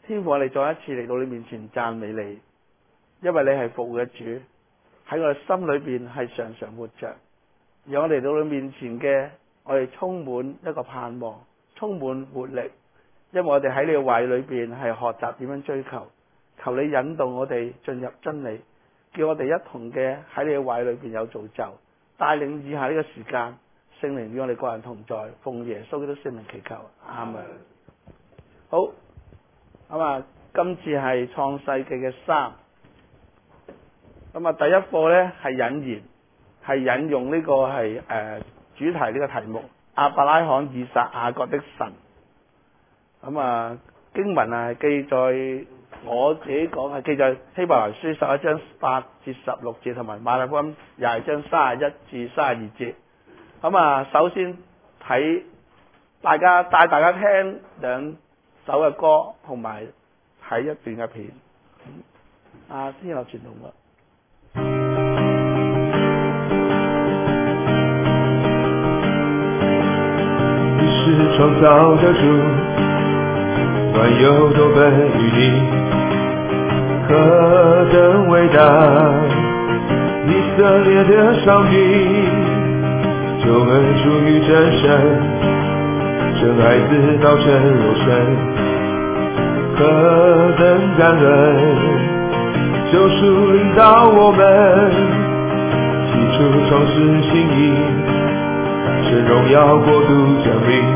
天父，我哋再一次嚟到你面前讚美你，因為你係復活嘅主，喺我哋心裏邊係常常活着，讓我哋嚟到你面前嘅，我哋充滿一個盼望，充滿活力，因為我哋喺你嘅懷裏邊係學習點樣追求，求你引導我哋進入真理，叫我哋一同嘅喺你嘅懷裏邊有造就，帶領以下呢個時間，聖靈與我哋個人同在，奉耶穌基督聖名祈求，阿門。好，咁啊，今次係創世記嘅3，咁啊第一課呢係引言，係引用呢個係主題呢個題目亞伯拉罕、以撒、雅各的神。咁啊經文啊記載，我自己講係記載希伯來書11章8至16節，同埋馬太福音22章31至32節。咁啊首先帶大家聽兩首嘅歌，同埋睇一段嘅片。天樂傳統啦。 你是創造的主，萬有都本於你，何等偉大！以色列的上帝，救恩出於真神，生孩子道成肉身，何等感恩！救贖領導我們，起初創世心意，神榮耀國度降臨，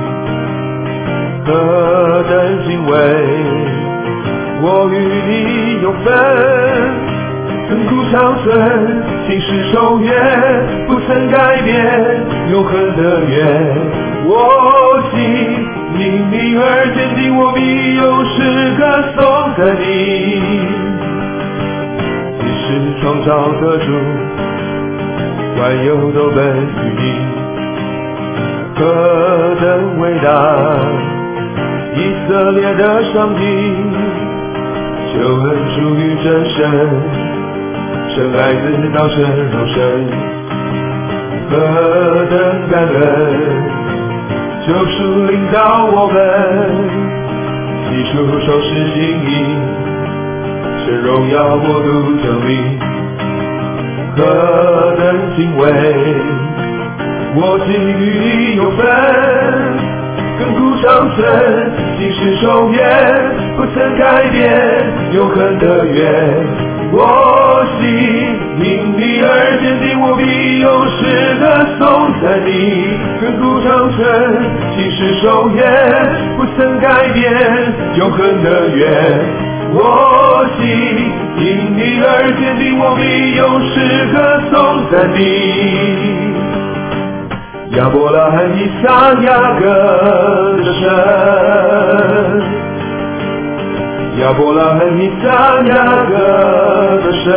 何等敬畏！我與你有份，亘古長存，今世守約，不曾改變，永恆的約。我心因你而堅定，我必永世歌頌着你。你是創造的主，萬有都本於你，何等偉大！以色列的上帝，救恩出於真神，生孩子道成肉身，何等感恩！救贖領導我們，起初創世心意，神榮耀國度降臨，何等敬畏！我今與你有份，亘古長存，今世守約，不曾改變，永恆的約。我心因你而堅定，我必永世歌頌着你。亘古長存，今世守約，不曾改變，永恆的約。我心因你而堅定，我必永世歌頌着你。亞伯拉罕、以撒、雅各的神，亞伯拉罕、以撒、雅各的神，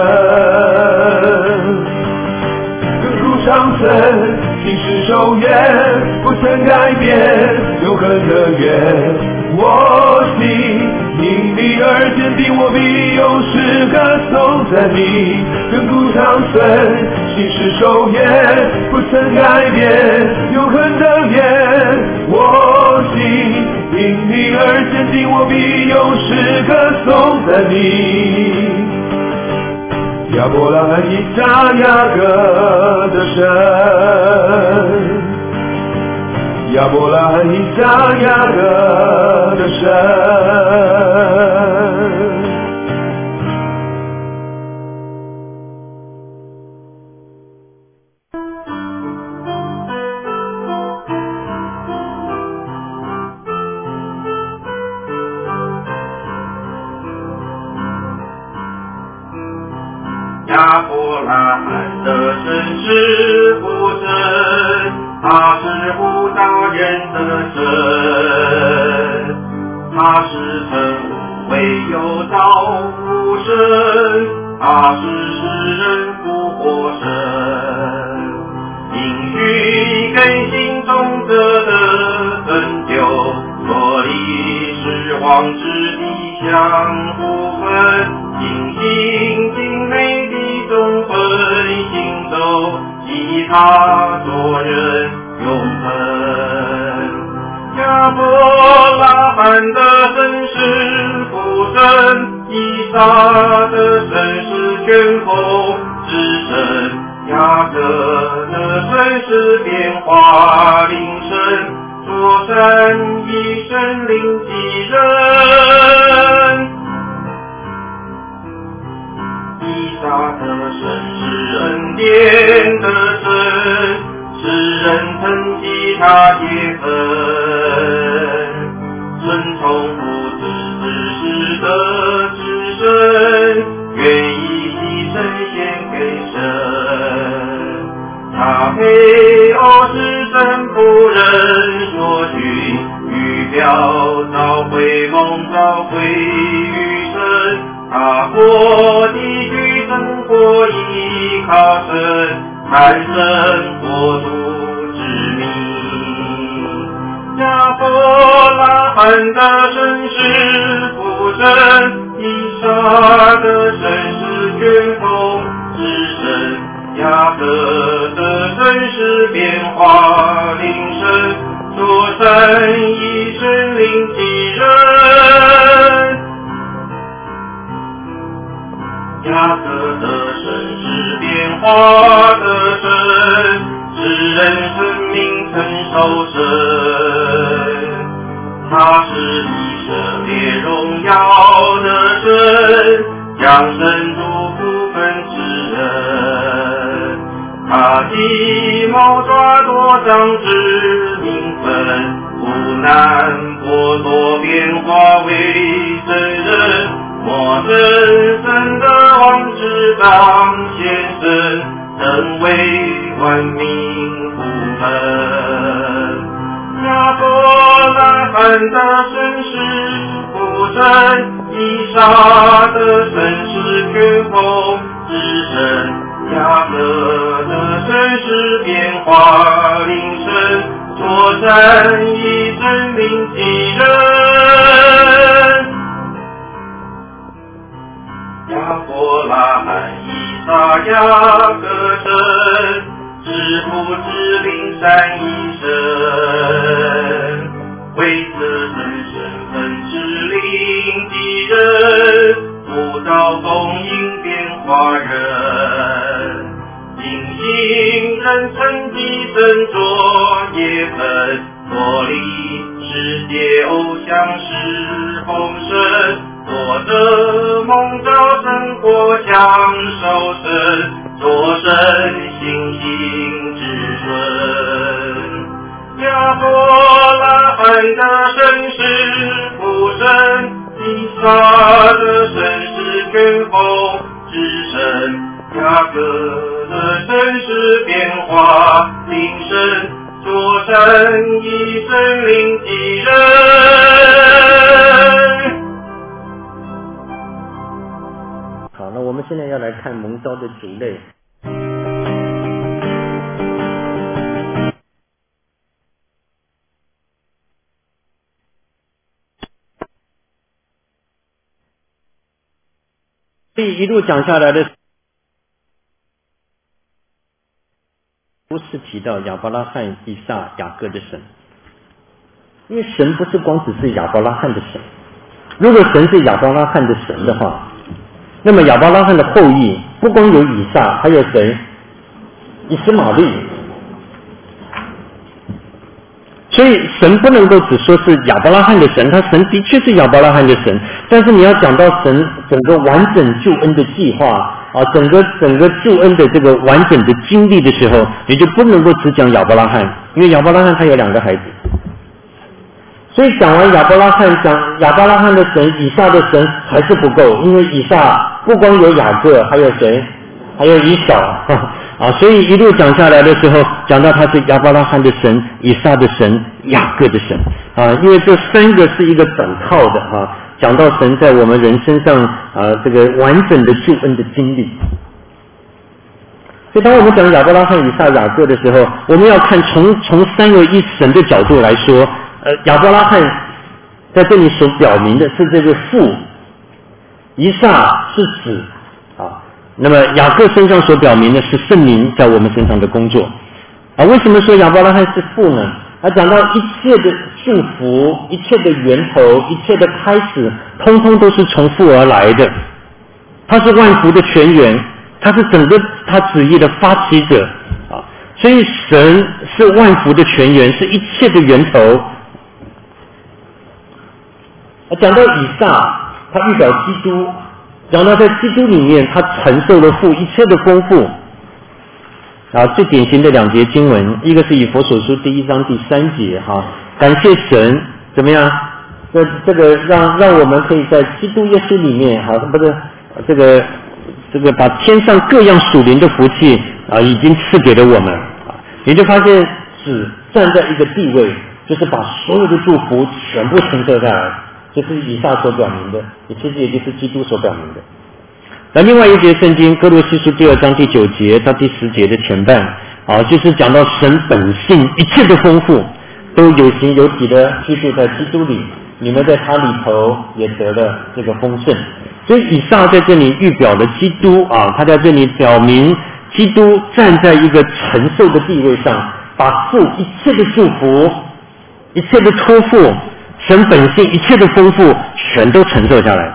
亘古長存，今世守約，不曾改變，永恆的約。我心因你而堅定，我必永世歌頌着你。亘古長存，今世守約，不曾改變，永恆的約。我心因你而堅定，我必永世歌頌着你。亞伯拉罕、以撒、雅各的神，亞伯拉罕、以撒、雅各的神。 亞伯拉罕的神是父神，他是父大人的神，他是神無唯有造物神，他是世人復活神，應許更新種子的拯救，所以是王之地相互分，盡心盡美地中分行走，以他作人永恆。亞伯拉罕的神是父神，以撒的神是卷风之神，雅各的神是变化灵神，作山以神灵祭人。以撒的神是恩典的神，世人称记他结分，顺从父子之事的之神，愿意牺牲献给神。他配偶是神仆人所需，预表召会梦召会与神，他过地区生活依靠神，看神国度之名。亚伯拉罕的神是父神，以撒的神是卷风之神，雅各的神是变化灵神，作山以神灵祭人。雅各的神是变化的神，使人生命承受神。他是以色列荣耀的神，将神祝福分之人。他计谋抓夺长之名分，苦难剥夺变化为真人，莫真神的王之当先生，成为万民福分。亚伯拉罕的神是父神，以撒的神是卷风之神，雅各的神是变化灵神，作山以神灵祭人。亚伯拉罕、以撒、雅各神，知父之灵三一神，为此神身份之灵祭人，不造供应变化人，今行人称祭神作业分，脱离世界偶像是丰盛，做得梦照生活享受神，做神信心之尊。亚伯拉罕的神是父神，以撒的神是卷风之神，雅各的神是变化灵神，作山以神灵祭人。 好，那我们现在要来看蒙召的族类。所以一路讲下来的，不是提到亚伯拉罕、以撒、雅各的神，因为神不是光只是亚伯拉罕的神。如果神是亚伯拉罕的神的话，那么亚伯拉罕的后裔不光有以撒，还有谁？以实玛利。所以神不能够只说是亚伯拉罕的神，他神的确是亚伯拉罕的神，但是你要讲到神整个完整救恩的计划啊，整个救恩的这个完整的经历的时候，你就不能够只讲亚伯拉罕，因为亚伯拉罕他有2个孩子。所以讲完亚伯拉罕，讲亚伯拉罕的神、以撒的神还是不够，因为以撒不光有雅各，还有谁？还有以扫啊，所以一路讲下来的时候，讲到他是亚伯拉罕的神、以撒的神、雅各的神啊，因为这3个是一个整套的啊，讲到神在我们人身上这个完整的救恩的经历。所以当我们讲亚伯拉罕、以撒、雅各的时候，我们要看从3位一神的角度来说，亚伯拉罕在这里所表明的是这个父，以撒是子啊。那么雅各身上所表明的是圣灵在我们身上的工作啊。为什么说亚伯拉罕是父呢？他讲到一切的祝福、一切的源头、一切的开始， 通通都是从父而来的，他是万福的泉源，他是整个他旨意的发起者啊，所以神是万福的泉源，是一切的源头。讲到以撒，他预表基督，讲到在基督里面他承受了父一切的丰富。最典型的两节经文，一个是以弗所书第1章第3节感谢神怎么样？这个让我们可以在基督耶稣里面不是这个把天上各样属灵的福气已经赐给了我们你就发现只站在一个地位，就是把所有的祝福全部承受下来，这是以撒所表明的，其实也就是基督所表明的。那另外一节圣经哥罗西书第2章第9节到第10节的前半就是讲到神本性一切的丰富都有形有体的居住在基督里，你们在他里头也得了这个丰盛。所以以撒在这里预表了基督他在这里表明基督站在一个承受的地位上，把父一切的祝福一切的托付神本性一切的丰富全都承受下来。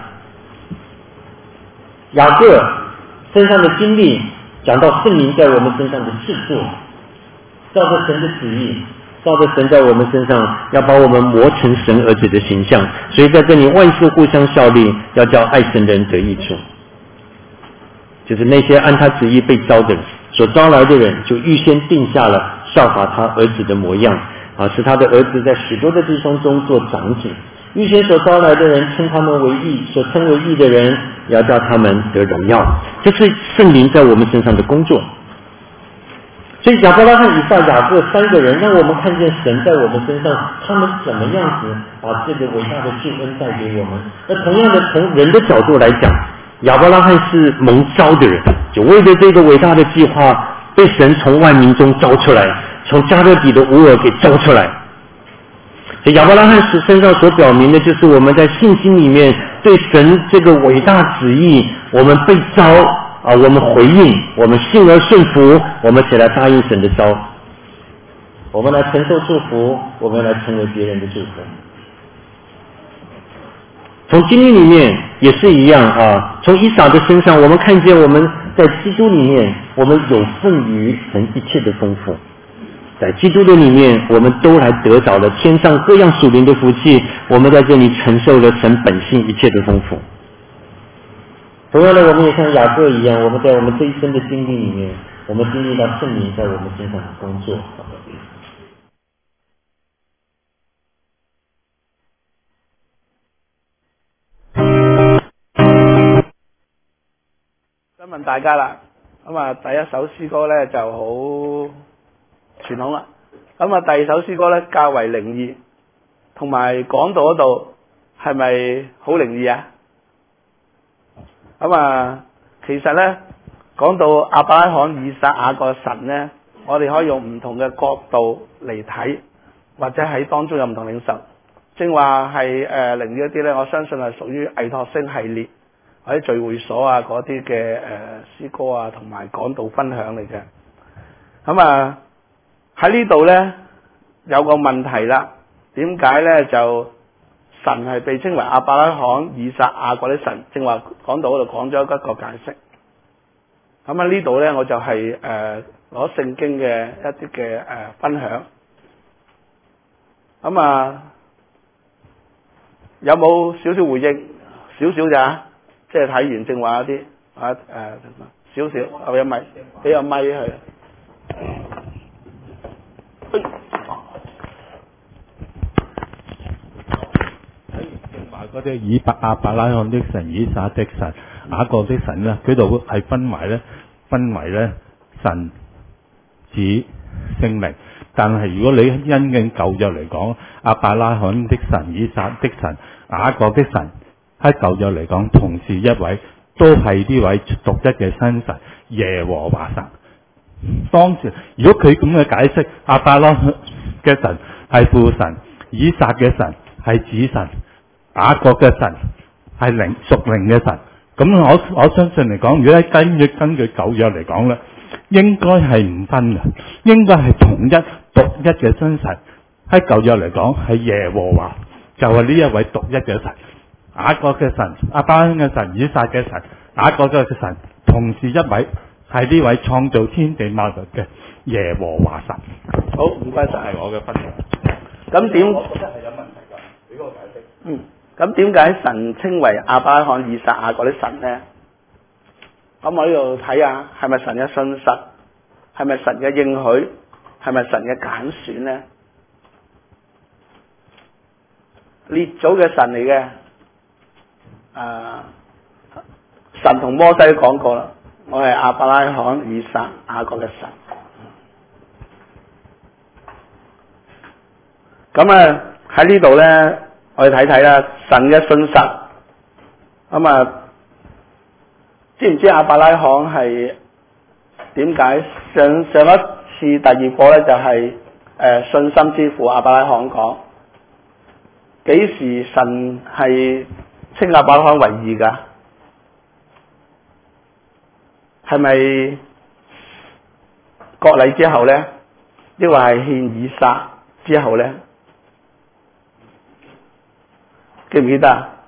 雅各身上的经历讲到圣灵在我们身上的制作，照着神的旨意，照着神在我们身上要把我们磨成神儿子的形象，所以在这里万事互相效力，要叫爱神的人得益处。就是那些按他旨意被招的人，所招来的人就预先定下了效法他儿子的模样使他的儿子在许多的弟兄中做长子。预先所招来的人称他们为义，所称为义的人要叫他们得荣耀，这是圣灵在我们身上的工作。所以亚伯拉罕、以撒、雅各3个人让我们看见神在我们身上他们怎么样子把这个伟大的救恩带给我们。那同样的从人的角度来讲，亚伯拉罕是蒙召的人，就为了这个伟大的计划被神从万民中招出来，从加勒底的乌尔给招出来。亚伯拉罕身上所表明的就是我们在信心里面对神这个伟大旨意，我们被召我们回应，我们信而顺服，我们起来答应神的召，我们来承受祝福，我们来成为别人的祝福。从经历里面也是一样从以撒的身上我们看见我们在基督里面我们有份于神一切的丰富，在基督的里面我们都来得着了天上各样属灵的福气，我们在这里承受了神本性一切的丰富。同样的，我们也像雅各一样，我们在我们这一生的经历里面，我们经历到圣灵在我们身上的工作。 想問大家啦，第一首詩歌咧就好傳統啦，第二首詩歌咧較為靈異，同埋講道嗰度係咪好靈異啊？其實咧講到亞伯拉罕、以撒、雅各神咧，我哋可以用唔同嘅角度嚟睇，或者喺當中有唔同領受。正話係靈異嗰啲咧，我相信係屬於藝託星系列或者聚會所嗰啲嘅詩歌同埋講道分享嚟嘅。喺呢度咧有個問題啦，點解咧就神係被稱為亞伯拉罕、以撒、雅各啲神？正話講道嗰度講咗一個解釋。呢度咧我就係攞聖經嘅一啲嘅分享。有冇少少回應？少少咋？即係睇完正話嗰啲少少，有咪俾個咪佢。 嗰啲亞伯拉罕的神、以撒的神、雅各的神咧，佢度係分為咧神、子、聖靈。但係如果你因應舊約嚟講，亞伯拉罕的神、以撒的神、雅各的神，喺舊約嚟講同是一位，都係呢位獨一嘅真神耶和華神。當時如果佢咁嘅解釋，亞伯拉罕嘅神係父神，以撒嘅神係子神，雅各嘅神係屬靈嘅神，咁我相信嚟講，如果根據舊約嚟講咧，應該係唔分嘅，應該係同一獨一嘅真神。喺舊約嚟講係耶和華，就係呢一位獨一嘅神。 雅各嘅神、亞伯拉罕嘅神、以撒嘅神、雅各嘅神，同是一位，係呢位創造天地萬物嘅耶和華神。 好，唔該晒。 係我嘅分享。 咁點？ 我覺得係有問題㗎，俾我解釋。 咁點解神稱為亞伯拉罕、以撒、雅各啲神咧？咁我呢度睇下，係咪神嘅信實？係咪神嘅應許？係咪神嘅揀選咧？列祖嘅神嚟嘅，神同摩西都講過啦，我係亞伯拉罕、以撒、雅各嘅神。咁啊喺呢度咧，我哋睇睇啦，神嘅信實。咁啊，知唔知亞伯拉罕係點解上一次第二課咧就係信心之父亞伯拉罕講？幾時神係稱亞伯拉罕為義㗎？係咪割禮之後咧？抑或係獻以撒之後咧？記唔記得啊？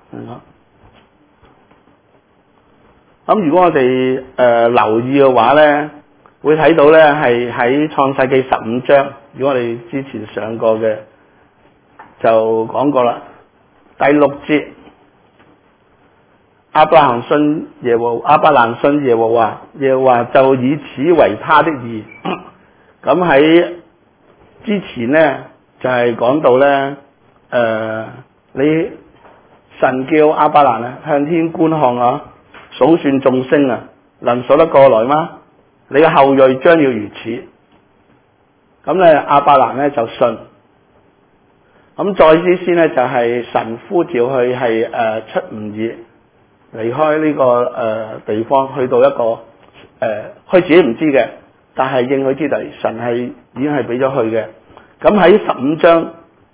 咁如果我哋留意嘅話咧，會睇到咧係喺創世記15章，如果我哋之前上過嘅就講過啦。第6節，亞伯蘭信耶和華，耶和華就以此為他的義。咁喺之前咧就係講到咧，你神叫亞伯蘭啊向天觀看啊，數算眾星啊，能數得過來嗎？你嘅後裔將要如此。咁咧亞伯蘭咧就信。咁再之先咧就係神呼召佢係出吾珥，離開呢個地方，去到一個佢自己唔知嘅，但係應許之地，神係已經係俾咗佢嘅。咁喺15章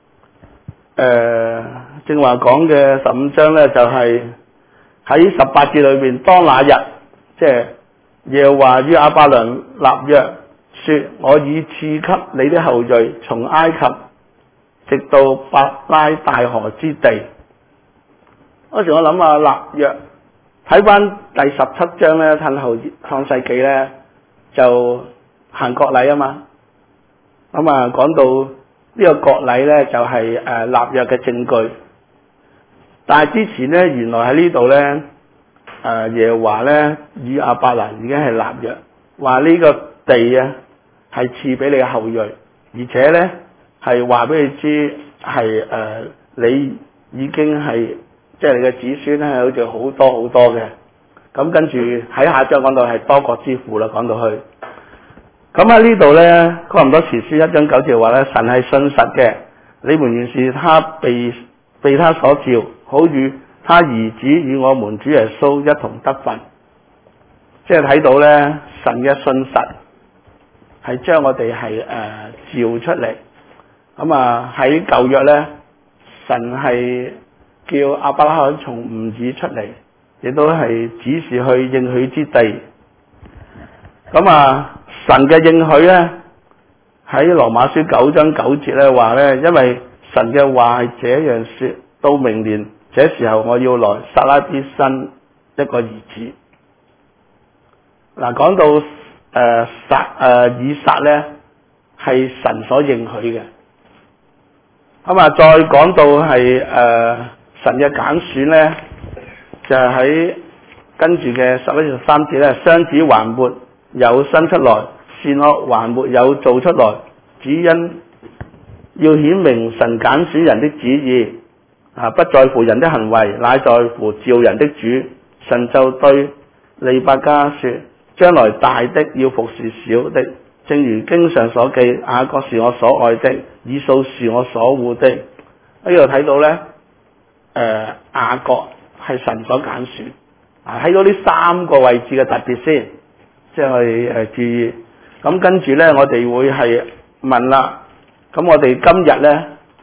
正話講嘅15章咧，就係喺18節裏邊，當那日即係耶和華與亞伯蘭立約，說我已賜給你的後裔從埃及直到伯拉大河之地。嗰時我諗下立約，睇翻第17章咧，褪後創世記咧就行割禮啊嘛。咁啊講到呢個割禮咧就係立約嘅證據。但係之前咧原來喺呢度咧耶和華咧與亞伯蘭已經係立約，話呢個地啊係賜俾你嘅後裔，而且咧係話俾你知係你已經係即係你嘅子孫咧係好似好多好多嘅。咁跟住喺下章講到係多國之父啦，講到去。咁喺呢度咧哥林多前書1章9節話咧，神係信實嘅，你們原是他被他所召，好與他兒子與我們主耶穌一同得份。即係睇到咧神嘅信實係將我哋係召出嚟。咁啊喺舊約咧，神係叫亞伯拉罕從吾珥出嚟，亦都係指示去應許之地。咁啊神嘅應許咧喺羅馬書9章9節咧話咧，因為神嘅話係這樣說，到明年這時候我要來，撒拉必生一個兒子。嗱，講到以撒咧係神所應許嘅。咁啊再講到係神嘅揀選咧，就係喺跟住嘅11、13節咧，雙子還沒有生出來，善惡還沒有做出來，只因要顯明神揀選人的旨意，不在乎人的行為，乃在乎召人的主。神就對利百加說，將來大的要服侍小的，正如經上所記，雅各是我所愛的，以掃是我所惡的。呢度睇到咧，雅各係神所揀選。喺到呢3個位置嘅特別先，即係我哋注意。咁跟住咧，我哋會係問啦。咁我哋今日咧，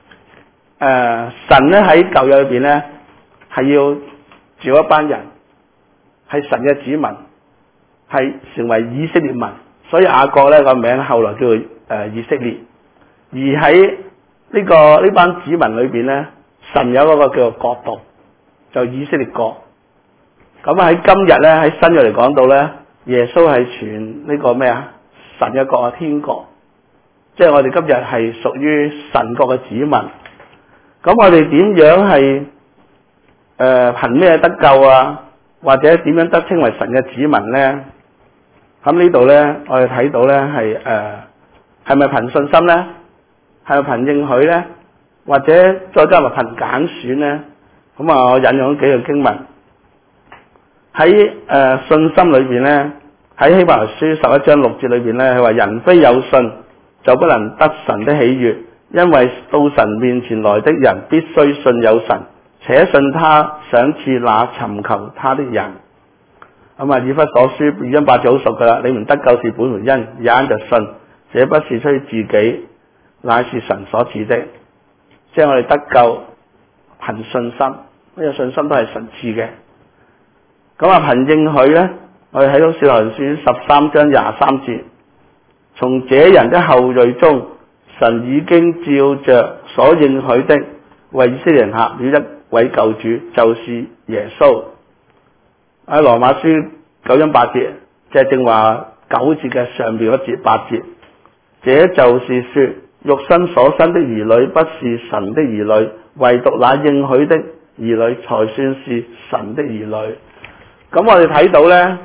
神咧喺舊約裏邊咧係要召一班人，係神嘅子民，係成為以色列民。所以雅各咧個名後來叫做以色列。而喺呢班子民裏邊咧，神有一個叫做國度， 就以色列國。咁喺今日咧，喺新約嚟講到咧，耶穌係傳呢個咩啊？神嘅國啊，天國。即係我哋今日係屬於神國嘅子民。咁我哋點樣係憑咩得救啊？或者點樣得稱為神嘅子民咧？咁呢度咧，我哋睇到咧係咪憑信心咧？係咪憑應許咧？或者再加埋憑揀選咧？咁啊，我引用咗幾個經文喺信心裏邊咧，喺希伯來書11章6節裏邊咧，佢話人非有信就不能得神的喜悅，因為到神面前來的人必須信有神，且信他賞賜那尋求他的人。咁啊，以弗所書2章8節好熟噶啦，你們得救是本乎恩，也因着信，這不是出於自己，乃是神所賜的。即係我哋得救憑信心，呢個信心都係神賜嘅。咁啊，憑應許咧，我哋睇到使徒行傳13章23節，從這人的後裔中，神已經照着所應許的，為以色列人立了一位救主，就是耶穌。喺羅馬書9章8節，即係正話9節嘅上邊嗰節8節，這就是說，肉身所生的兒女不是神的兒女，唯獨那應許的兒女才算是神的兒女。咁我哋睇到咧，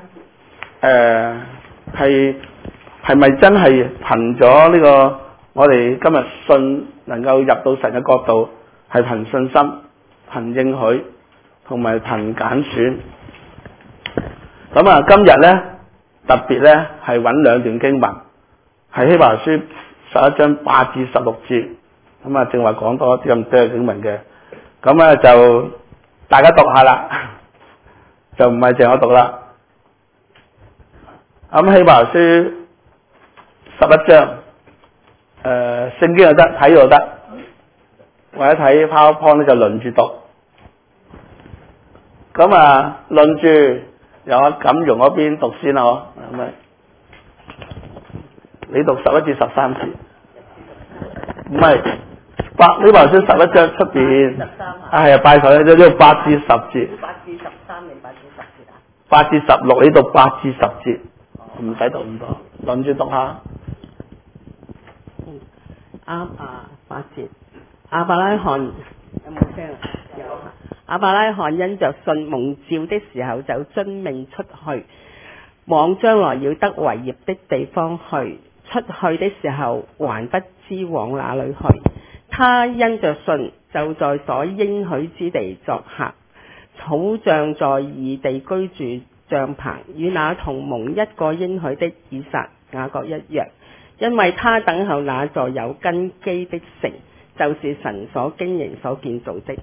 係咪真係憑咗呢個我哋今日信能夠入到神嘅國度，係憑信心、憑應許同埋憑揀選。咁啊，今日咧特別咧係揾兩段經文，係希伯來書11章8至16節。咁啊，正話講多啲咁多經文嘅，咁啊就大家讀下啦，就唔係淨我讀啦。咁希伯來書11章，聖經又得，睇又得，或者睇 PowerPoint 咧就輪住讀。咁啊，輪住由我錦榮嗰邊讀先啦，嗬，咁啊，你讀11至13節，唔係呢本書11章出邊，係啊，拜台呢度8至10節，8至13定8至10節啊？8至16，你讀8至10節，唔使讀咁多，輪住讀下。 8節，亞伯拉罕有冇聲啊？有。亞伯拉罕因着信蒙召的時候，就遵命出去，往將來要得為業的地方去。出去的時候，還不知往哪裏去。他因着信，就在所應許之地作客，好像在異地居住帳棚，與那同蒙一個應許的以撒、雅各一樣。因為他等候那座有根基的城，就是神所經營所建造的。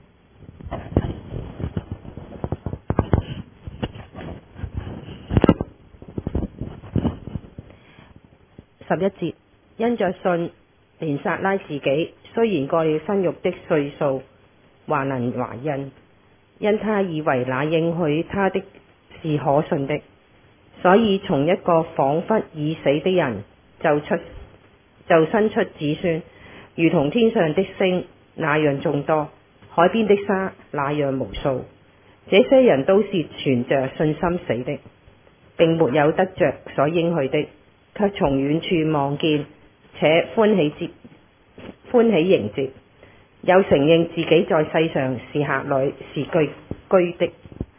11節，因着信，連撒拉自己雖然過了生育的歲數，還能懷孕，因他以為那應許他的是可信的，所以從一個彷彿已死的人就生出子孫，如同天上的星那樣眾多，海邊的沙那樣無數。這些人都是存着信心死的，並沒有得着所應許的，卻從遠處望見，且歡喜迎接，又承認自己在世上是客旅，是居的。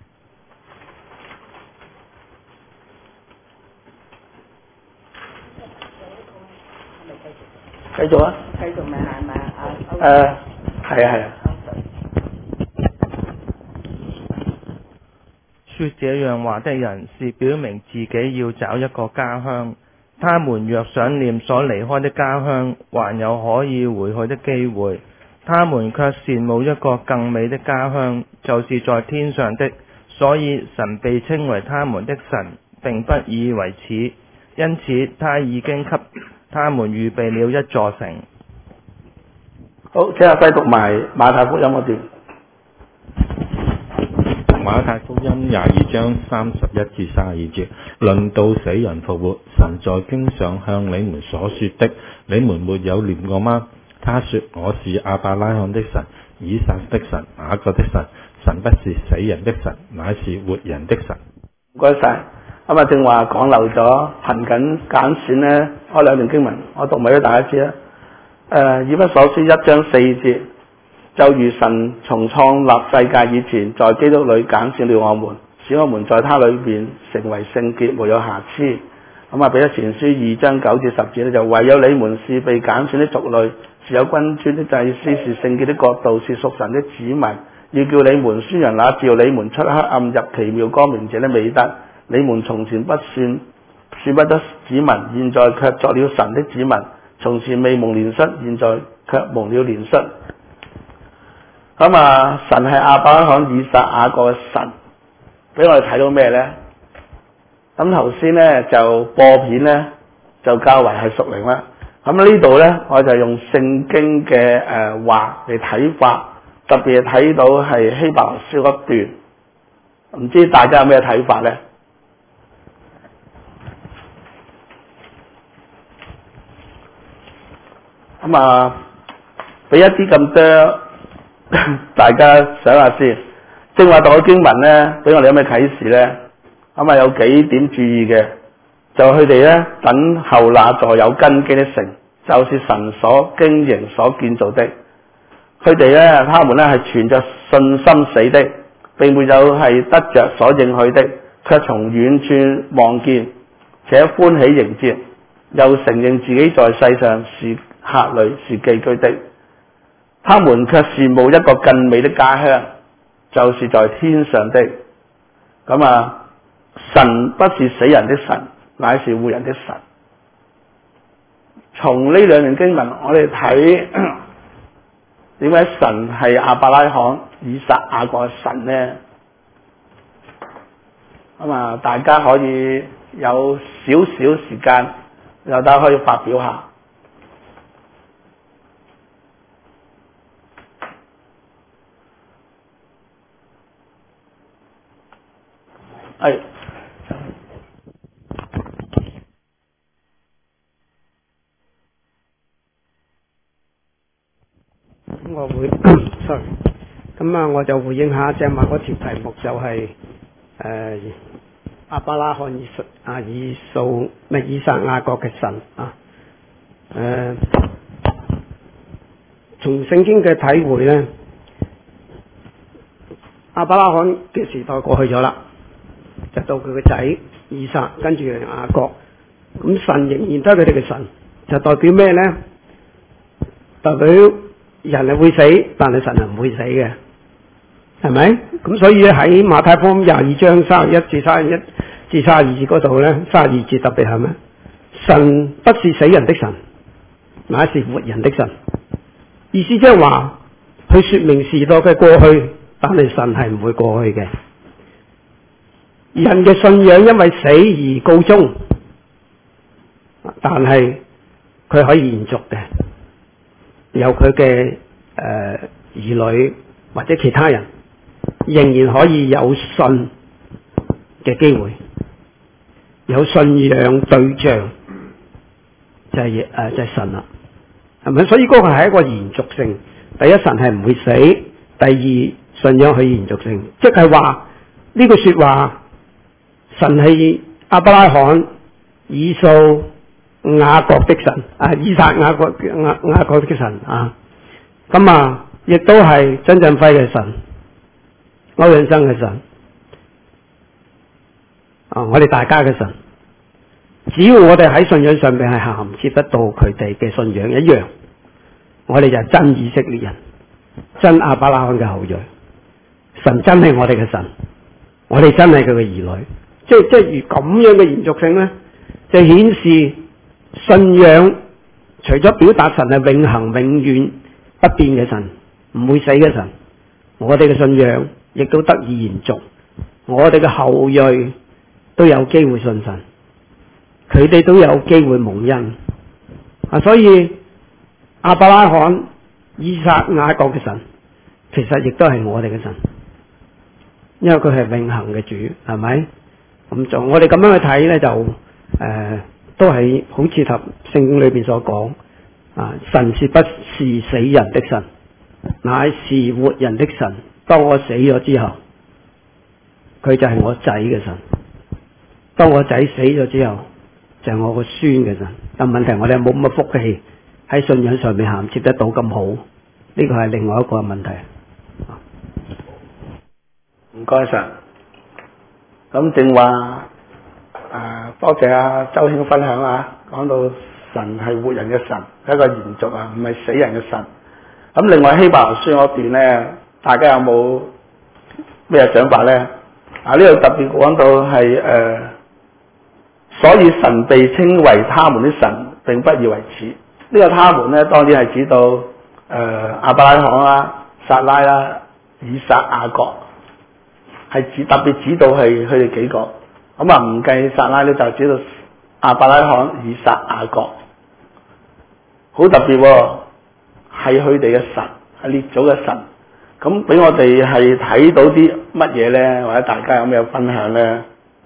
繼續啊！ 繼續咪係咪啊？ 係啊。 說這樣話的人是表明自己要找一個家鄉，他們若想念所離開的家鄉，還有可以回去的機會，他們卻羨慕一個更美的家鄉，就是在天上的，所以神被稱為他們的神，並不以為恥，因此他已經給他們預備了一座城。 好，請阿輝讀埋馬太福音嗰段。 馬太福音22章31至32節，論到死人復活，神在經上向你們所說的，你們沒有念過嗎？他說：我是亞伯拉罕的神，以撒的神，雅各的神。 神不是死人的神，乃是活人的神。 唔該晒。咁啊，正話講漏咗，憑緊揀選咧，嗰兩段經文，我讀埋俾大家知啦。以弗所書1章4節，就如神從創立世界以前，在基督裏揀選了我們，使我們在他裏邊成為聖潔，沒有瑕疵。咁啊，彼得前書2章9至10節咧，就唯有你們是被揀選的族類，是有君尊的祭司，是聖潔的國度，是屬神的子民，要叫你們宣揚那召你們出黑暗入奇妙光明者的美德。你們從前不算不得子民，現在卻作了神的子民；從前未蒙憐恤，現在卻蒙了憐恤。咁啊，神係亞伯拉罕、以撒、雅各嘅神，俾我哋睇到咩呢？咁頭先呢，就播片呢，就較為係屬靈啦。咁呢度呢，我就用聖經嘅話嚟睇法，特別係睇到係希伯來書嗰段，唔知大家有咩睇法呢？咁啊，俾一啲咁多大家想下先。正話讀嘅經文咧，俾我哋有咩啟示咧？咁啊，有幾點注意嘅，就佢哋咧等候那座有根基的城，就是神所經營所建造的。佢哋咧，他們咧係存着信心死的，並沒有係得着所應許的，卻從遠處望見，且歡喜迎接，又承認自己在世上是客旅，是寄居的。他們卻羨慕一個更美的家鄉，就是在天上的。咁啊，神不是死人的神，乃是活人的神。從呢兩段經文，我哋睇點解神係亞伯拉罕、以撒、雅各嘅神呢？咁啊，大家可以有少少時間，大家可以發表下。係， 我會sorry，咁啊，我就回應下正話嗰條題目就係亞伯拉罕、以撒、雅各嘅神啊。從聖經嘅體會咧，亞伯拉罕嘅時代過去咗啦，就到佢個仔以撒，跟住雅各。咁神仍然都係佢哋嘅神，就代表咩咧？代表人係會死，但係神係唔會死嘅，係咪？咁所以喺馬太福音22章31至31至32節嗰度咧，32節特別係咩？神不是死人的神，乃是活人的神。意思即係話，佢說明時代嘅過去，但係神係唔會過去嘅。人嘅信仰因為死而告終，但係佢可以延續嘅，有佢嘅兒女或者其他人仍然可以有信嘅機會，有信仰對象就係神啦，係咪？所以嗰個係一個延續性。第一，神係唔會死；第二，信仰可以延續性，即係話呢句說話，神係亞伯拉罕、以掃、雅各的神啊，以撒、雅各的神啊。咁啊，亦都係曾振輝嘅神，歐陽生嘅神，我哋大家嘅神。只要我哋喺信仰上面係銜接得到佢哋嘅信仰一樣，我哋就係真以色列人，真亞伯拉罕嘅後裔。神真係我哋嘅神，我哋真係佢嘅兒女。即係如咁樣嘅延續性咧，就顯示信仰除咗表達神係永恆永遠不變嘅神，唔會死嘅神，我哋嘅信仰亦都得以延續，我哋嘅後裔都有機會信神，佢哋都有機會蒙恩啊！所以亞伯拉罕、以撒、雅各嘅神，其實亦都係我哋嘅神，因為佢係永恆嘅主，係咪？咁就我哋咁樣去睇咧，就都係好切合聖經裏邊所講啊！神是不是死人的神，乃是活人的神， 當我死咗之後，佢就係我仔嘅神；當我仔死咗之後，就係我個孫嘅神。但問題我哋冇乜福氣喺信仰上面銜接得到咁好，呢個係另外一個問題。 唔該晒。咁正話多謝阿周兄分享啊，講到神係活人嘅神，係一個延續啊，唔係死人嘅神。咁另外希伯來書嗰段咧，大家有冇咩想法咧？呢度特別講到係所以神被稱為他們的神，並不以為恥。呢個他們咧，當然係指到亞伯拉罕啦、撒拉啦、以撒、雅各，係特別指到係佢哋幾個。咁啊唔計撒拉咧，就指到亞伯拉罕、以撒、雅各，好特別喎，係佢哋嘅神，係列祖嘅神。咁俾我哋係睇到啲乜嘢咧？或者大家有咩分享咧？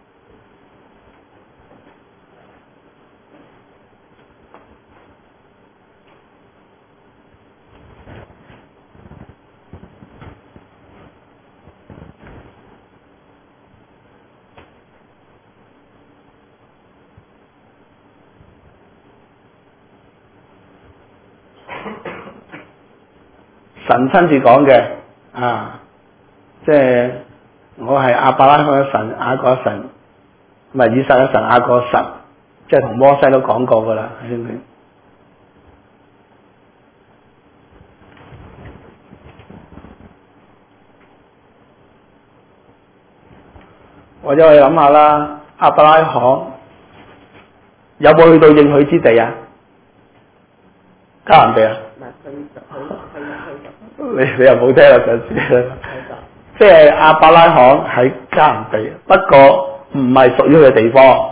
神親自講嘅即係我係亞伯拉罕嘅神、雅各嘅神，唔係以撒嘅神、雅各嘅神，即係同摩西都講過噶啦，係咪？或者我哋諗下啦，亞伯拉罕有冇去到應許之地啊？迦南地啊？你又冇聽啦，就知啦。即係亞伯拉罕喺迦南地，不過唔係屬於佢嘅地方，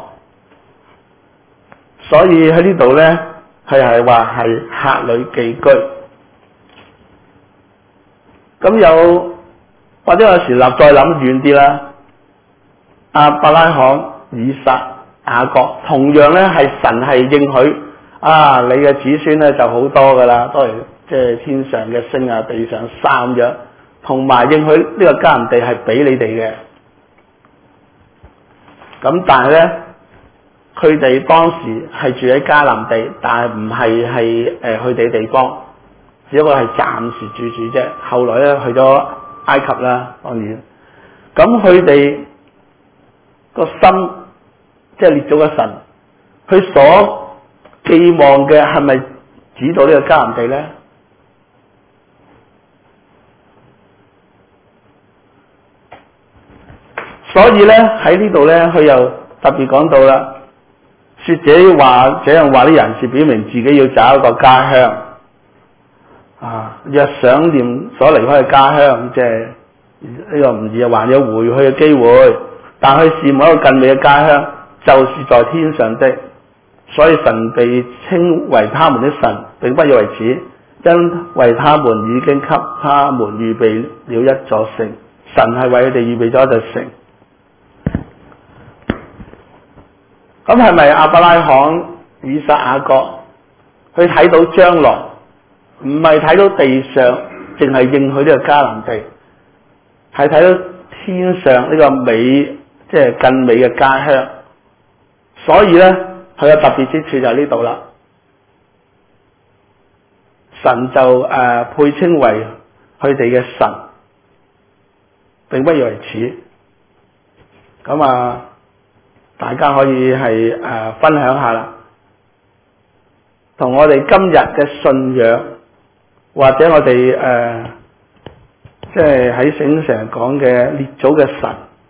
所以喺呢度咧，佢係話係客旅寄居。咁有或者有時再諗遠啲啦，亞伯拉罕、以撒、雅各，同樣咧係神係應許你嘅子孫咧就好多噶啦，當然即係天上嘅星啊，地上山咁，同埋應許呢個迦南地係俾你哋嘅。咁但係咧，佢哋當時係住喺迦南地，但係唔係佢哋地方，只不過係暫時住啫。後來咧去咗埃及啦，當然。咁佢哋個心即係列祖嘅神，佢所寄望嘅係咪指到呢個迦南地咧？所以咧喺呢度咧，佢又特別講到啦，說這樣話啲人是表明自己要找一個家鄉若想念所離開嘅家鄉，即係呢個唔易，還有回去嘅機會，但佢羨慕一個更美嘅家鄉，就是在天上的。所以神被稱為他們的神，並不以為恥，因為他們已經給他們預備了一座城。神係為佢哋預備咗一座城。咁係咪亞伯拉罕、以撒、雅各去睇到將來，唔係睇到地上，淨係應許呢個迦南地，係睇到天上呢個美，即係更美嘅家鄉。所以咧，佢有特別之處就喺呢度啦。神就配稱為佢哋嘅神，並不以為恥。咁大家可以係分享下啦，同我哋今日嘅信仰，或者我哋即係喺聖經成日講嘅列祖嘅神，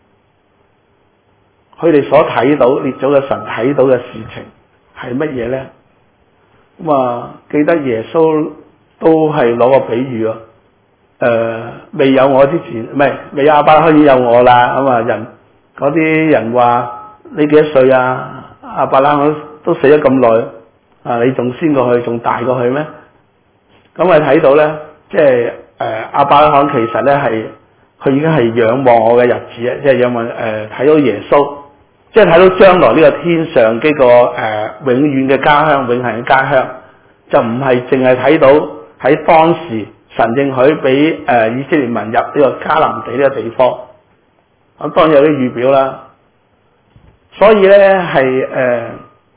佢哋所睇到列祖嘅神睇到嘅事情係乜嘢咧？咁記得耶穌都係攞個比喻未有我之前，唔係未亞伯拉罕已有我啦。人嗰啲人話。你幾多歲啊？亞伯拉罕都死咗咁耐，你仲先過去，仲大過去咩？咁我睇到咧，即係亞伯拉罕其實咧係佢已經係仰望我嘅日子啊，即係仰望睇到耶穌，即係睇到將來呢個天上呢個永遠嘅家鄉、永恆嘅家鄉，就唔係淨係睇到喺當時神應許俾以色列民入呢個迦南地呢個地方。咁當然有啲預表啦。所以咧係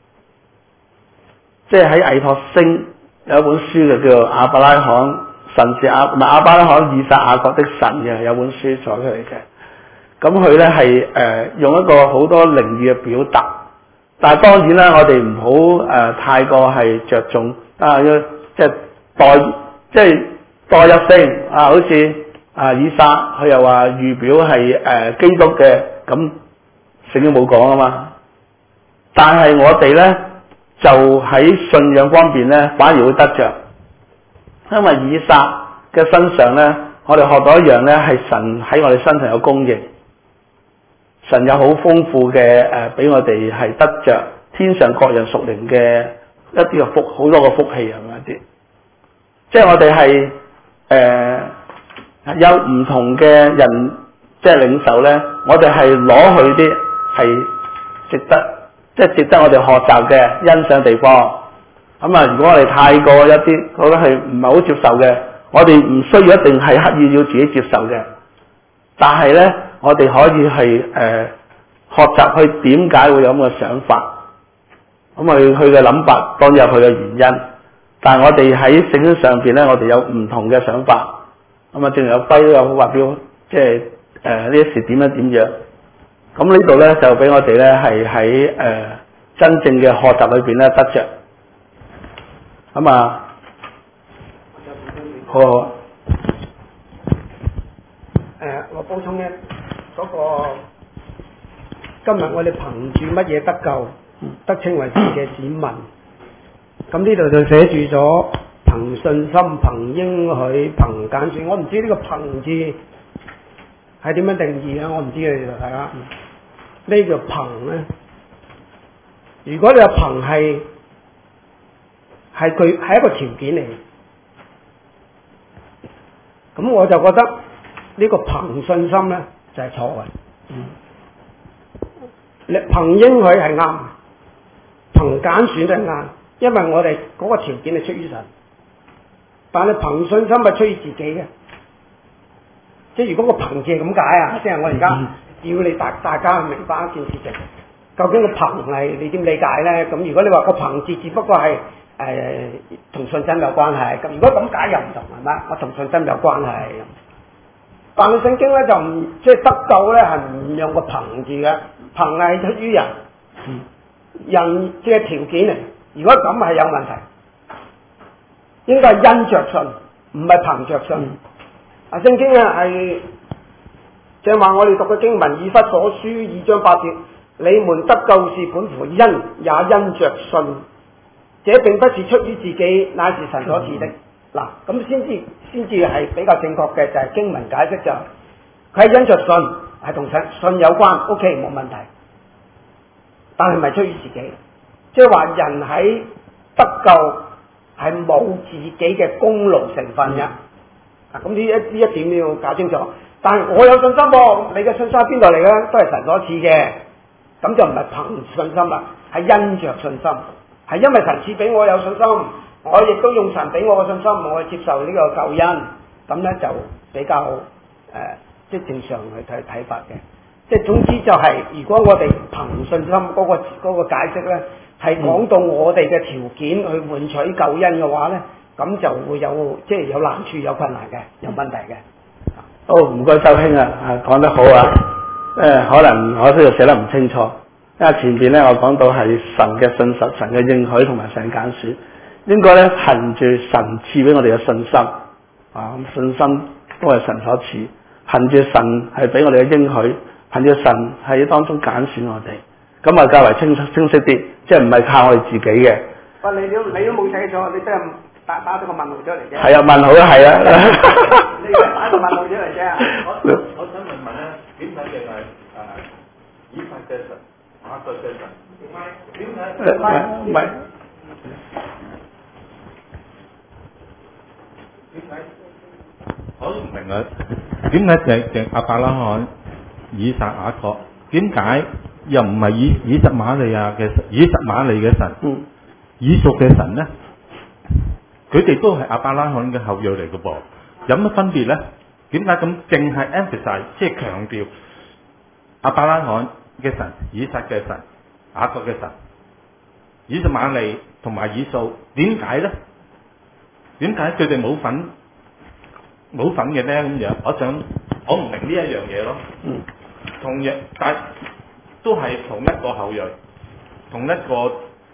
即係喺倪柝聲有一本書嘅叫做亞伯拉罕神是亞伯拉罕以撒雅各的神嘅，有本書做出嚟嘅。咁佢咧係用一個好多靈異嘅表達，但係當然啦，我哋唔好太過係着重即係代入性啊，好似以撒佢又話預表係基督嘅，咁聖經冇講啊嘛。但係我哋咧就喺信仰方面咧反而會得着，因為以撒嘅身上咧，我哋學到一樣咧係神喺我哋身上有供應，神有好豐富嘅俾我哋係得着天上各樣屬靈嘅一啲嘅福，好多個福氣係咪一啲？即係我哋係有唔同嘅人，即係領袖咧，我哋係攞佢啲係值得我哋學習嘅欣賞地方。咁啊，如果我哋太過一啲覺得係唔係好接受嘅，我哋唔需要一定係刻意要自己接受嘅。但係咧，我哋可以係學習去點解會有咁嘅想法。咁佢嘅諗法當然有佢嘅原因，但係我哋喺聖經上邊咧，我哋有唔同嘅想法。咁啊，正如有輝都有話表，即係呢一時點樣點樣。咁呢度咧就俾我哋咧係喺真正嘅學習裏邊咧得着。咁啊，好。 我補充咧嗰個今日我哋憑住乜嘢得救，得稱為神嘅子民。咁呢度就寫住咗憑信心、憑應許、憑揀選。我唔知呢個憑字係點樣定義啊？我唔知嘅，大家。呢叫憑咧？如果你話憑係一個條件嚟，咁我就覺得呢個憑信心咧就係錯嘅。你憑應許係啱，憑揀選都係啱，因為我哋嗰個條件係出於神，但係憑信心係出於自己嘅。即係如果個憑字係咁解啊，即係我而家要你大家明白一件事情，究竟個憑係你點理解咧？咁如果你話個憑字只不過係同信心有關係，咁如果咁解又唔同係嘛？我同信心有關係。但係聖經咧就唔即係得救咧係唔用個憑字嘅，憑係出於人，人即係條件嚟。如果咁係有問題，應該係因着信，唔係憑着信。聖經咧係即係話我哋讀嘅經文，以弗所書2章8節，你們得救是本乎恩，也因着信。這並不是出於自己，乃是神所賜的。嗱，咁先至係比較正確嘅，就係經文解釋就佢係因着信，係同信有關 ，OK 冇問題。但係唔係出於自己，即係話人喺得救係冇自己嘅功勞成分嘅。咁呢一點你要搞清楚。但係我有信心喎，你嘅信心喺邊度嚟咧？都係神所賜嘅，咁就唔係憑信心啦，係因着信心。係因為神賜俾我有信心，我亦都用神俾我嘅信心，我去接受呢個救恩，咁咧就比較即係正常去睇法嘅。即係總之就係、如果我哋憑信心嗰個解釋咧，係講到我哋嘅條件去換取救恩嘅話咧，咁就會有即係有難處、有困難嘅、有問題嘅。 好，唔該周兄啊，講得好啊。可能我呢度寫得唔清楚。因為前邊咧我講到係神嘅信實、神嘅應許同埋神揀選，應該咧憑住神賜俾我哋嘅信心，咁信心都係神所賜，憑住神係俾我哋嘅應許，憑住神喺當中揀選我哋，咁啊較為清晰啲，即係唔係靠我哋自己嘅。 喂，你都冇寫錯，你真係打咗個問號出嚟啫。 係啊，問號都係啊。 你打個問號出嚟啫。 我想問咧，點解淨係以法嘅神？雅各嘅神，點解？ 唔係， 點解？我都唔明啊！點解淨亞伯拉罕、以撒、雅各？點解又唔係以實瑪利亞嘅神？以實瑪利嘅神，以屬嘅神咧？佢哋都係亞伯拉罕嘅後裔嚟嘅噃。 有乜分別呢？點解咁淨係 emphasize 即係強調亞伯拉罕嘅神、以撒嘅神、雅各嘅神、以實瑪利同埋以掃？點解呢？點解佢哋冇份嘅呢？咁樣，我唔明呢一樣嘢咯。同樣，但都係同一個後裔，同一個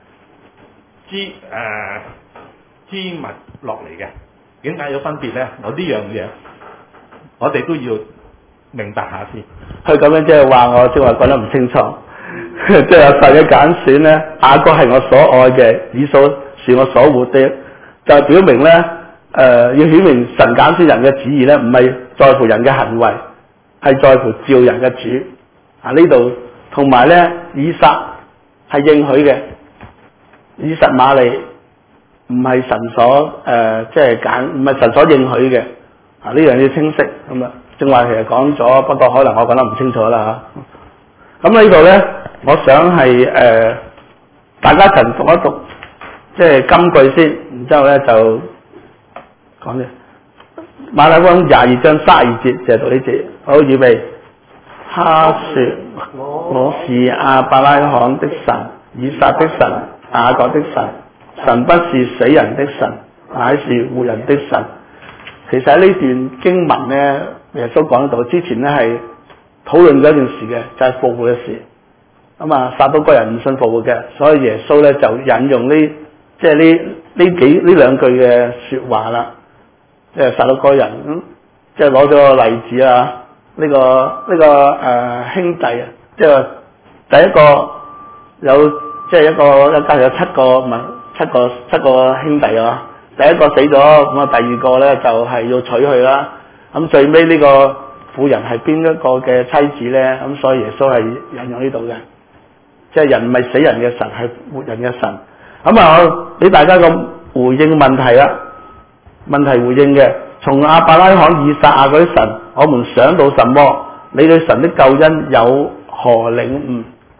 支物落嚟嘅。點解有分別呢？有呢樣嘢，我哋都要明白下先。 佢咁樣即係話我正話講得唔清楚，即係神嘅揀選咧，雅各係我所愛嘅，以掃是我所活的，就表明咧要顯明神揀選人嘅旨意咧，唔係在乎人嘅行為，係在乎召人嘅主。呢度同埋咧，以撒係應許嘅，以實瑪利唔係神所即係揀，唔係神所應許嘅。呢樣要清晰咁啊！正話其實講咗，不過可能我講得唔清楚啦嚇。咁呢度咧，我想係大家一齊讀一讀，即係金句先，然之後咧就講嘅馬太福音22章32節，就係讀呢節。好，預備。他說：我是亞伯拉罕的神、以撒的神、雅各的神。神不是死人的神，乃是活人的神。其實喺呢段經文咧，耶穌講到之前咧係討論咗一件事嘅，就係復活嘅事。咁啊，撒都該人唔信復活嘅，所以耶穌咧就引用呢兩句嘅說話啦。即係撒都該人，即係攞咗個例子啊，呢個兄弟啊，即係第一個有即係一家有七個兄弟啊。第一個死咗，咁啊第二個咧就係要娶佢啦。咁最尾呢個婦人係邊一個嘅妻子咧？咁所以耶穌係引用呢度嘅，即係人唔係死人嘅神，係活人嘅神。咁啊，我俾大家個回應問題啦。問題回應嘅，從亞伯拉罕、以撒、雅各啲神，我們想到什麼？你對神的救恩有何領悟？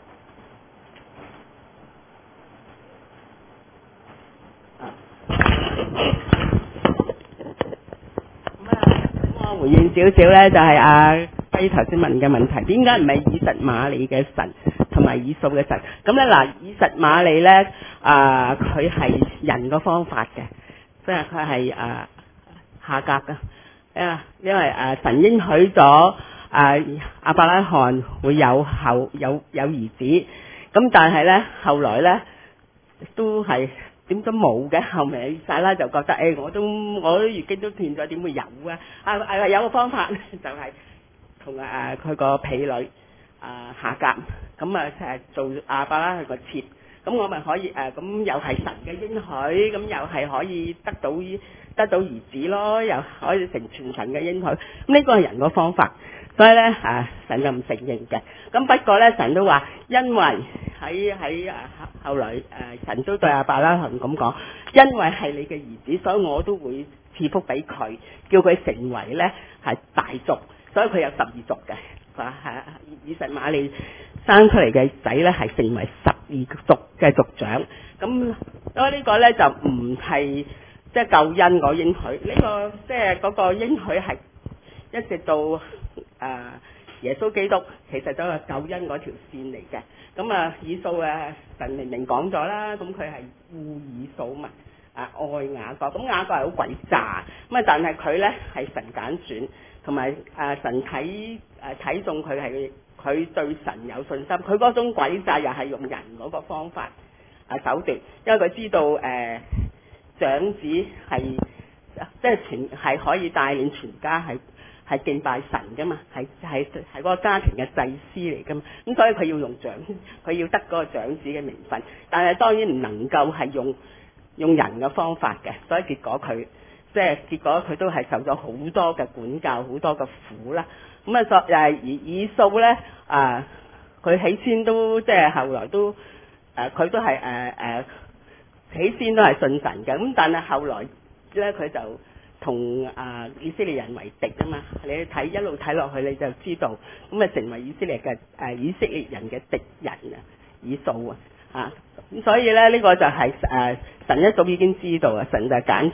回應少少咧，就係阿輝頭先問嘅問題，點解唔係以實瑪利嘅神同埋以掃嘅神？咁咧嗱，以實瑪利咧佢係人個方法嘅，即係佢係下格嘅，因為神應許咗亞伯拉罕會有兒子，咁但係咧後來咧都係。點都冇嘅，後尾撒拉就覺得，我都月經都斷咗，點會有啊？有個方法就係同佢個婢女下格，咁做亞伯拉罕個妾，咁我咪可以咁又係神嘅應許，咁又係可以得到兒子咯，又可以成全神嘅應許，咁呢個係人個方法，所以咧神就唔承認嘅。咁不過咧神都話，因為喺後來神都對亞伯拉罕咁講，因為係你嘅兒子，所以我都會賜福俾佢，叫佢成為咧係大族，所以佢有12族嘅。以實瑪利生出嚟嘅仔咧係成為12族嘅族長。咁所以呢個咧就唔係即係救恩嗰應許，呢個即係嗰個應許係一直到耶穌基督，其實都係救恩嗰條線嚟嘅。咁以掃神明明講咗啦，咁佢係惡以掃嘛，愛雅各，咁雅各係好詭詐，咁但係佢咧係神揀選，同埋神睇中佢係佢對神有信心，佢嗰種詭詐又係用人嗰個方法手段，因為佢知道長子係即係係可以帶領全家係敬拜神噶嘛，係嗰個家庭嘅祭司嚟噶嘛，咁所以佢要用佢要得嗰個長子嘅名分，但係當然唔能夠係用人嘅方法嘅，所以結果佢都係受咗好多嘅管教，好多嘅苦啦。咁以掃咧佢起先都即係後來都佢都係起先都係信神嘅，咁但係後來咧佢就同以色列人為敵啊嘛，你一路睇落去你就知道，咁成為以色列人嘅敵人以掃咁所以咧呢個就係神一早已經知道神就揀選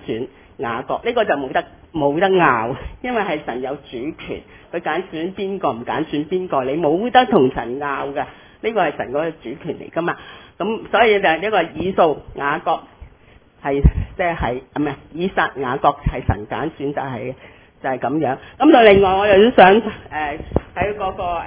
雅各，呢個就冇得拗，因為係神有主權，佢揀選邊個唔揀選邊個，你冇得同神拗嘅，呢個係神嗰個主權嚟噶嘛。咁所以就係呢個以掃雅各係即係唔係以撒雅各係神揀選，就係咁樣。咁就另外我又都想喺嗰個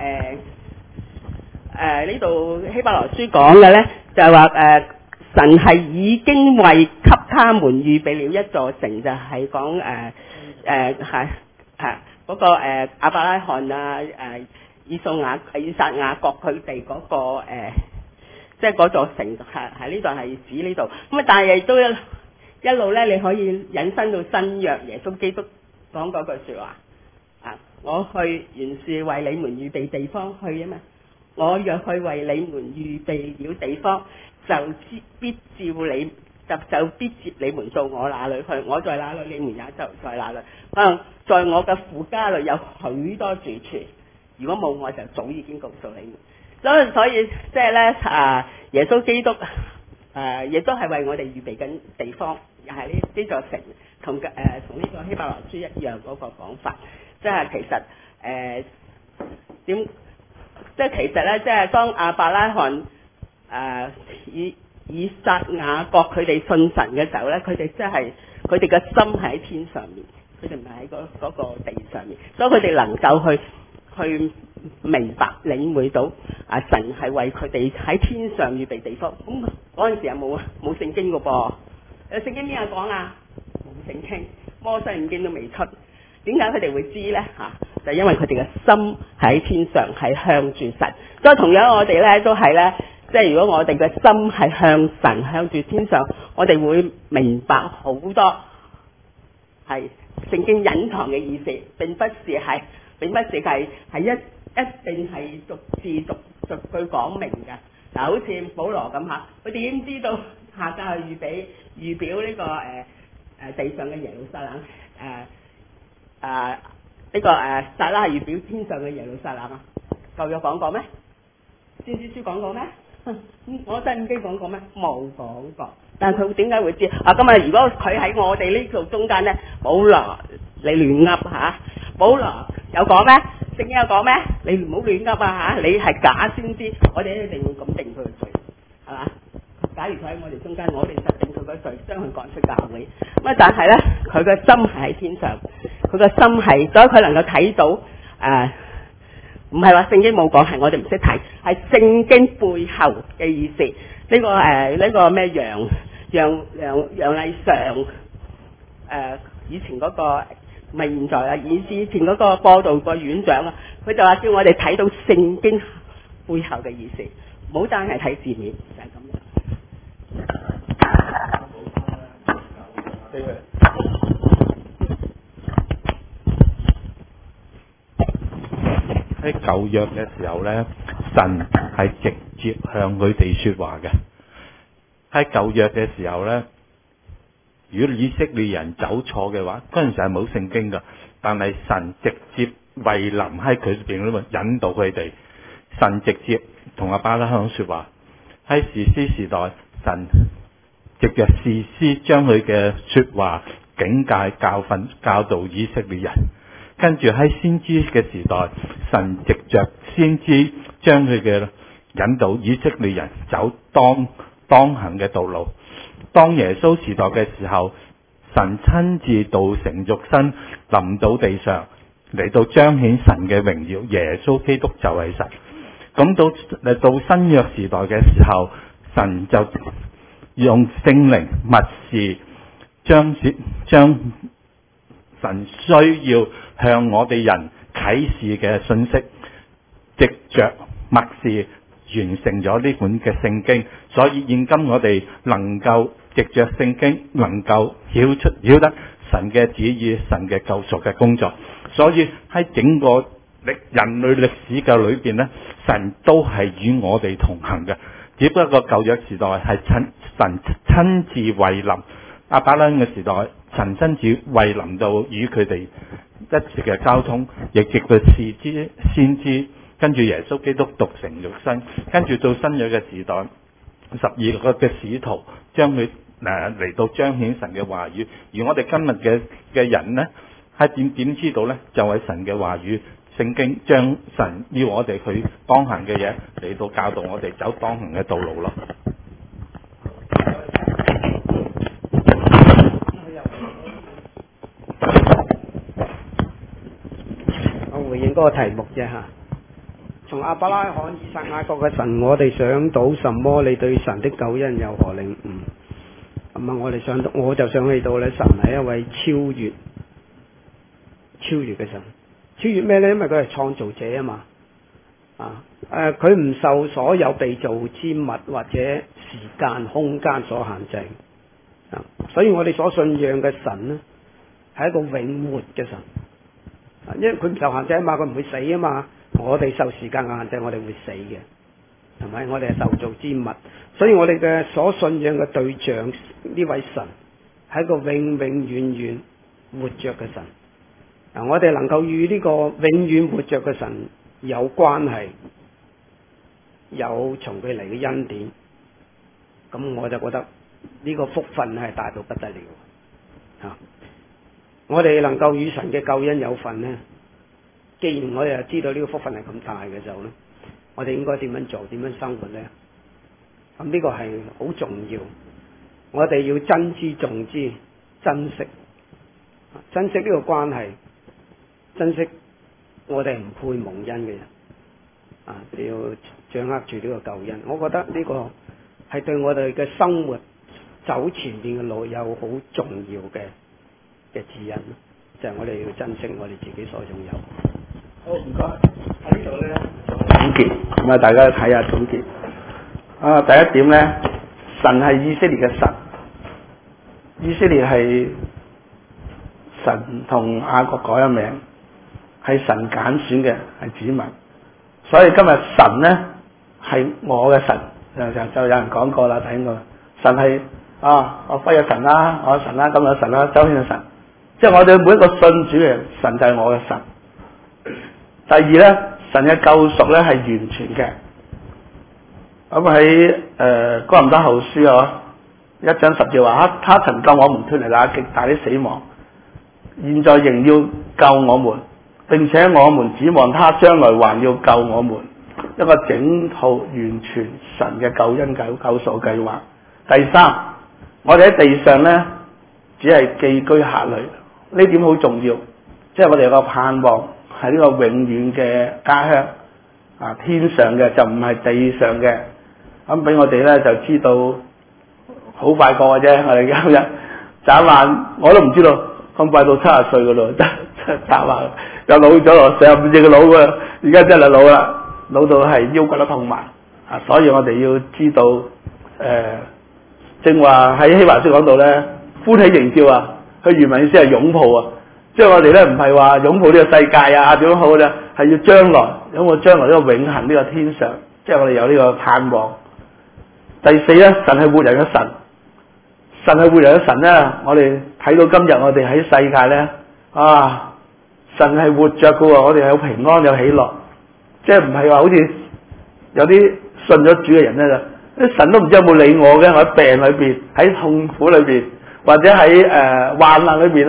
呢度希伯來書講嘅咧，就係話神係已經為給他們預備了一座城，就係講嗰個亞伯拉罕啊以撒雅各佢哋嗰個即係嗰座城係呢度係指呢度。咁啊，但係亦都一路咧，你可以引申到新約耶穌基督講嗰句説話啊，我去原是為你們預備地方去啊嘛。我若去為你們預備了地方，就必接你們到我那裏去。我在那裏，你們也就在那裏。可能在我嘅父家裏有許多住處，如果冇我就早已經告訴你們。所以即係咧耶穌基督亦都係為我哋預備緊地方，又係呢座城，同呢個希伯來書一樣嗰個講法。即係其實即係其實咧，即係當亞伯拉罕以撒雅各佢哋信神嘅時候咧，佢哋即係佢哋嘅心係喺天上面，佢哋唔係喺嗰個地上面，所以佢哋能夠去明白領會到神係為佢哋喺天上預備地方。咁嗰陣時有冇聖經嘅噃？有聖經邊個講啊？冇聖經，摩西五經都未出。點解佢哋會知咧？就因為佢哋嘅心喺天上，係向住神。所以同樣我哋咧都係咧，即係如果我哋嘅心係向神，向住天上，我哋會明白好多係聖經隱藏嘅意思，並不是係一定係逐字逐句講明嘅。嗱，好似保羅咁嚇，佢點知道下屆係預表呢個地上嘅耶路撒冷呢個撒拉係預表天上嘅耶路撒冷啊？舊約講過咩？先知書講過咩？我新約講過咩？冇講過。但係佢點解會知？今日如果佢喺我哋呢度中間咧，保羅你亂噏嚇，保羅有講咩？聖經有講咩？你唔好亂噏啊嚇！你係假先知，我哋一定會咁定佢嘅罪，係嘛？假如佢喺我哋中間，我哋就定佢嘅罪，將佢趕出教會。咁但係咧，佢嘅心係喺天上，佢嘅心係，所以佢能夠睇到唔係話聖經冇講，係我哋唔識睇，係聖經背後嘅意思。呢個咩楊麗嫦以前嗰個唔係現在啊，以前嗰個播道個院長啊，佢就話叫我哋睇到聖經背後嘅意思，唔好單係睇字面，就係咁樣。 喺舊約嘅時候咧，神係直接向佢哋說話嘅。喺舊約嘅時候咧，如果以色列人走錯嘅話，嗰陣時係冇聖經噶，但係神直接為臨喺佢邊嗰度引導佢哋。神直接同亞伯拉罕說話。喺士師時代，神藉着士師將佢嘅說話警戒教訓教導以色列人。跟住喺先知嘅時代，神藉着先知將佢嘅引導以色列人走當行嘅道路。當耶穌時代嘅時候，神親自道成肉身臨到地上，嚟到彰顯神嘅榮耀。耶穌基督就係神。咁到新約時代嘅時候，神就用聖靈默示將神需要向我哋人啟示嘅信息，藉着默示完成咗呢本嘅聖經。所以現今我哋能夠藉着聖經能夠曉得神嘅旨意、神嘅救贖嘅工作。所以喺整個人類歷史嘅裏邊呢，神都係與我哋同行嘅。只不過舊約時代係神親自為臨，亞伯拉罕嘅時代神親自為臨到與佢哋一直嘅交通，亦藉佢士知先知，跟住耶穌基督道成肉身，跟住到新約嘅時代，12個嘅使徒將佢嚟到彰顯神嘅話語。而我哋今日嘅人呢，係點知道呢？就係神嘅話語，聖經將神要我哋去當行嘅嘢嚟到教導我哋走當行嘅道路咯。 我回應嗰個題目啫嚇。從亞伯拉罕、以撒、雅各嘅神，我哋想到什麼？你對神的救恩有何領悟？咁啊，我就想起到咧，神係一位超越嘅神。超越咩呢？因為佢係創造者啊嘛。佢唔受所有被造之物或者時間、空間所限制。所以我哋所信仰嘅神呢，係一個永活嘅神。因為佢唔受限制啊嘛，佢唔會死啊嘛。我哋受時間嘅限制，我哋會死嘅，係咪？我哋係受造之物，所以我哋嘅所信仰嘅對象呢位神係一個永遠活着嘅神。我哋能夠與呢個永遠活着嘅神有關係，有從佢嚟嘅恩典，咁我就覺得呢個福分係大到不得了。我哋能夠與神嘅救恩有份呢，既然我哋又知道呢個福分係咁大嘅時候呢，我哋應該點樣做，點樣生活呢？咁呢個係好重要，我哋要珍之重之，珍惜呢個關係，珍惜我哋唔配蒙恩嘅人，要掌握住呢個救恩。我覺得呢個係對我哋嘅生活走前面嘅路有好重要嘅指引，就係我哋要珍惜我哋自己所擁有。好，唔該。喺呢度咧總結，咁啊大家睇下總結。第一點咧，神係以色列嘅神，以色列係神同雅各改咗名，係神揀選嘅，係子民。所以今日神咧係我嘅神，就有人講過啦，睇過。神係我輝嘅神啦，我嘅神啦，今日神啦，周軒嘅神。即係我哋每一個信主嘅人，神就係我嘅神。第二咧，神嘅救贖咧係完全嘅。咁喺哥林多後書1章10節話，他曾救我們脫離那極大的死亡，現在仍要救我們，並且我們指望他將來還要救我們，一個整套完全神嘅救恩救贖計劃。第三，我哋喺地上咧只係寄居客旅，呢點好重要，即係我哋有個盼望係呢個永遠嘅家鄉天上嘅，就唔係地上嘅。咁俾我哋咧就知道好快過嘅啫，我哋今日眨眼我都唔知道咁快到70歲噶咯，眨眼又老咗咯，45歲嘅老噶，而家真係老啦，老到係腰骨都痛埋所以我哋要知道正話喺希伯來書講到咧，歡喜迎召佢原文意思係擁抱即係我哋咧唔係話擁抱呢個世界點樣好咧，係要將來擁抱將來呢個永恆呢個天上，即係我哋有呢個盼望。第四咧，神係活人嘅神，神係活人嘅神咧，我哋睇到今日我哋喺世界咧神係活着嘅，我哋係有平安有喜樂，即係唔係話好似有啲信咗主嘅人咧就啲神都唔知有冇理我嘅，我喺病裏邊，喺痛苦裏邊，或者喺患難裏邊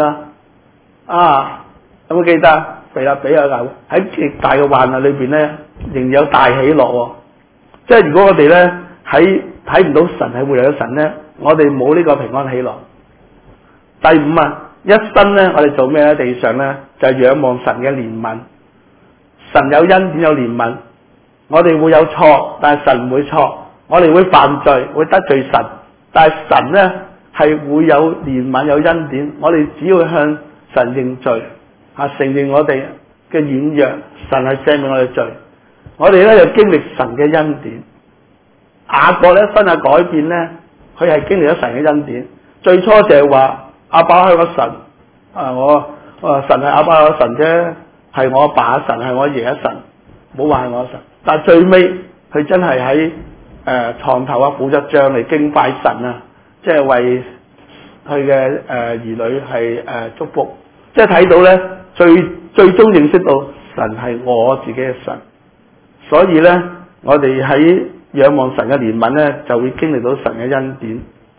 有冇記得腓立比喺極大嘅患難裏邊咧，仍有大喜樂即係如果我哋咧睇唔到神係活人嘅神咧，我哋冇呢個平安喜樂。第五一生咧，我哋做咩咧？地上咧就係仰望神嘅憐憫，神有恩典有憐憫，我哋會有錯，但係神唔會錯，我哋會犯罪會得罪神，但係神咧係會有憐憫有恩典，我哋只要向神認罪承認我哋嘅軟弱，神係赦免我哋罪，我哋咧就經歷神嘅恩典。雅各咧生下改變咧，佢係經歷咗神嘅恩典。最初就係話亞伯拉罕個神神係亞伯拉罕神啫，係我阿爸神，係我爺嘅神，冇話係我神。但係最尾佢真係喺床頭負咗杖嚟敬拜神即係為佢嘅兒女係祝福。即係睇到咧最終認識到神係我自己嘅神，所以咧我哋喺仰望神嘅憐憫咧，就會經歷到神嘅恩典。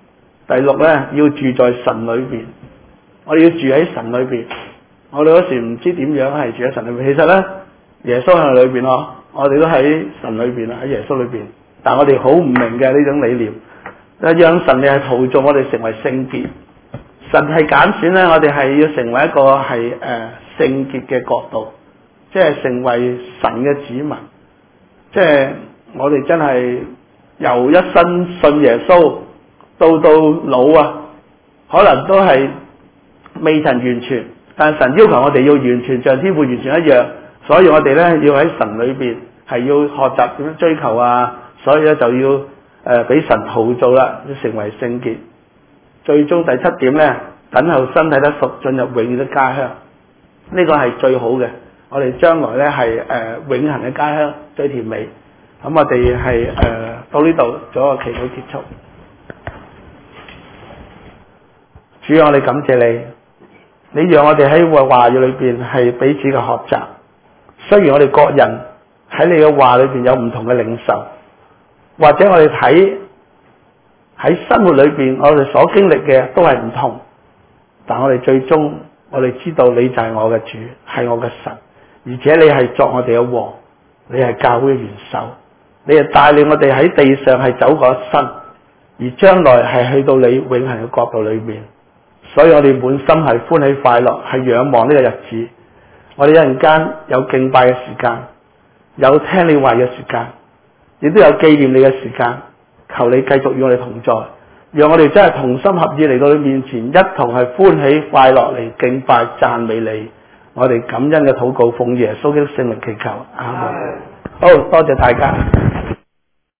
第六呢，要住在神裏邊。我哋要住喺神裏邊。我哋嗰時唔知點樣係住喺神裏邊。其實呢，耶穌喺裏邊咯，我哋都喺神裏邊啦，喺耶穌裏邊。但我哋好唔明嘅呢種理念，讓神你係陶造我哋成為聖潔。神係揀選呢，我哋係要成為一個係聖潔嘅國度，即係成為神嘅子民。即係我哋真係由一生信耶穌到老啊，可能都係未曾完全，但神要求我哋要完全像天父完全一樣，所以我哋呢要喺神裏邊係要學習點樣追求啊，所以呢就要俾神陶造啦，要成為聖潔。最終第7點呢，等候身體得贖，進入永遠的家鄉，呢個係最好嘅。我哋將來呢係永恆嘅家鄉，最甜美。咁我哋係到呢度做個祈禱結束。主啊，我哋感謝你，你讓我哋喺話語裏邊係彼此嘅學習。雖然我哋各人喺你嘅話裏邊有唔同嘅領受，或者我哋睇喺生活裏邊我哋所經歷嘅都係唔同，但我哋最終我哋知道你就係我嘅主，係我嘅神，而且你係作我哋嘅王，你係教會嘅元首，你係帶領我哋喺地上係走過一生，而將來係去到你永恆嘅國度裏面。所以我哋滿心係歡喜快樂，係仰望呢個日子。我哋一陣間有敬拜嘅時間，有聽你話嘅時間，亦都有紀念你嘅時間。求你繼續與我哋同在，讓我哋真係同心合意嚟到你面前，一同係歡喜快樂嚟敬拜讚美你。我哋感恩嘅禱告，奉耶穌基督聖名祈求，阿門。好，多謝大家。